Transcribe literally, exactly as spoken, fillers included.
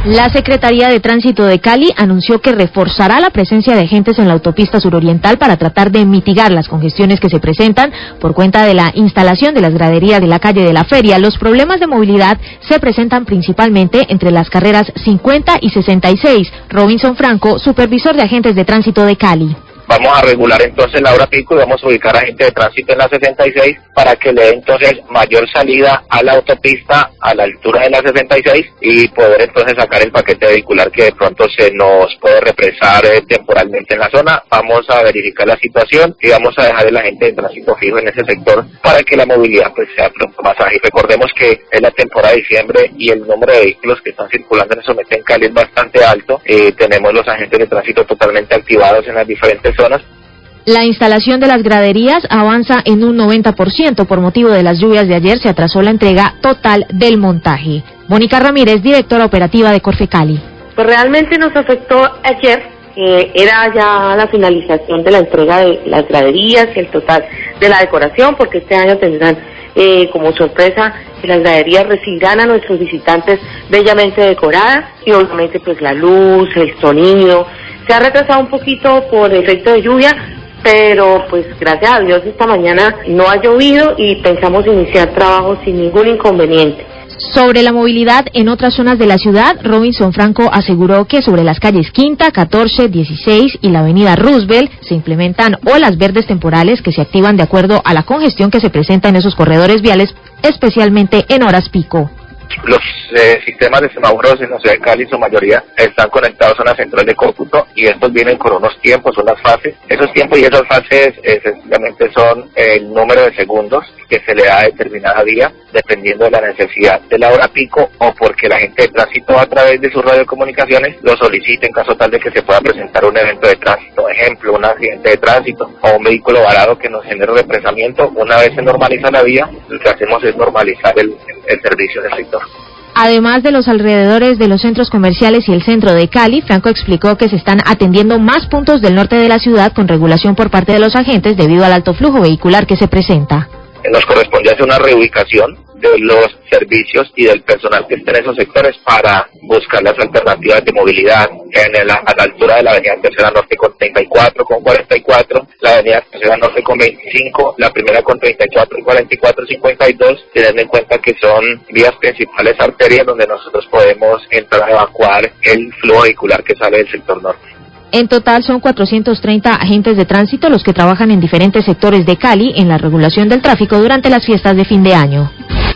La Secretaría de Tránsito de Cali anunció que reforzará la presencia de agentes en la autopista suroriental para tratar de mitigar las congestiones que se presentan por cuenta de la instalación de las graderías de la calle de la Feria. Los problemas de movilidad se presentan principalmente entre las carreras cincuenta y sesenta y seis. Robinson Franco, supervisor de agentes de tránsito de Cali. Vamos a regular entonces la hora pico y vamos a ubicar a gente de tránsito en la sesenta y seis para que le dé entonces mayor salida a la autopista a la altura de la sesenta y seis y poder entonces sacar el paquete vehicular que de pronto se nos puede represar eh, temporalmente en la zona. Vamos a verificar la situación y vamos a dejar a la gente de tránsito fijo en ese sector para que la movilidad pues sea pronto más ágil. Recordemos que es la temporada de diciembre y el número de vehículos que están circulando en Someta en Cali es bastante alto. Eh, tenemos los agentes de tránsito totalmente activados en las diferentes zonas. La instalación de las graderías avanza en un noventa por ciento. Por motivo de las lluvias de ayer se atrasó la entrega total del montaje. Mónica Ramírez, directora operativa de Corfe Cali. Pues realmente nos afectó ayer, eh, era ya la finalización de la entrega de las graderías y el total de la decoración, porque este año tendrán eh, como sorpresa que las graderías recibirán a nuestros visitantes bellamente decoradas y obviamente pues la luz, el sonido. Se ha retrasado un poquito por efecto de lluvia, pero pues gracias a Dios esta mañana no ha llovido y pensamos iniciar trabajos sin ningún inconveniente. Sobre la movilidad en otras zonas de la ciudad, Robinson Franco aseguró que sobre las calles Quinta, catorce, dieciséis y la avenida Roosevelt se implementan olas verdes temporales que se activan de acuerdo a la congestión que se presenta en esos corredores viales, especialmente en horas pico. Los eh, sistemas de semáforos en la ciudad de Cali, en su mayoría, están conectados a una central de cómputo y estos vienen con unos tiempos, unas fases. Esos tiempos y esas fases eh, sencillamente son el número de segundos que se le da a determinada vía, dependiendo de la necesidad de la hora pico o porque la gente de tránsito a través de sus radiocomunicaciones lo solicite en caso tal de que se pueda presentar un evento de tránsito, ejemplo, un accidente de tránsito o un vehículo varado que nos genere represamiento. Una vez se normaliza la vía, lo que hacemos es normalizar el, el servicio del sector. Además de los alrededores de los centros comerciales y el centro de Cali, Franco explicó que se están atendiendo más puntos del norte de la ciudad con regulación por parte de los agentes debido al alto flujo vehicular que se presenta. Nos corresponde hacer una reubicación de los servicios y del personal que esté en esos sectores para buscar las alternativas de movilidad. En el, a la altura de la avenida Tercera Norte con treinta y cuatro, con cuarenta y cuatro, la avenida Tercera Norte con veinticinco, la primera con treinta y cuatro, cuarenta y cuatro, cincuenta y dos, teniendo en cuenta que son vías principales, arterias donde nosotros podemos entrar a evacuar el flujo vehicular que sale del sector norte. En total son cuatrocientos treinta agentes de tránsito los que trabajan en diferentes sectores de Cali en la regulación del tráfico durante las fiestas de fin de año.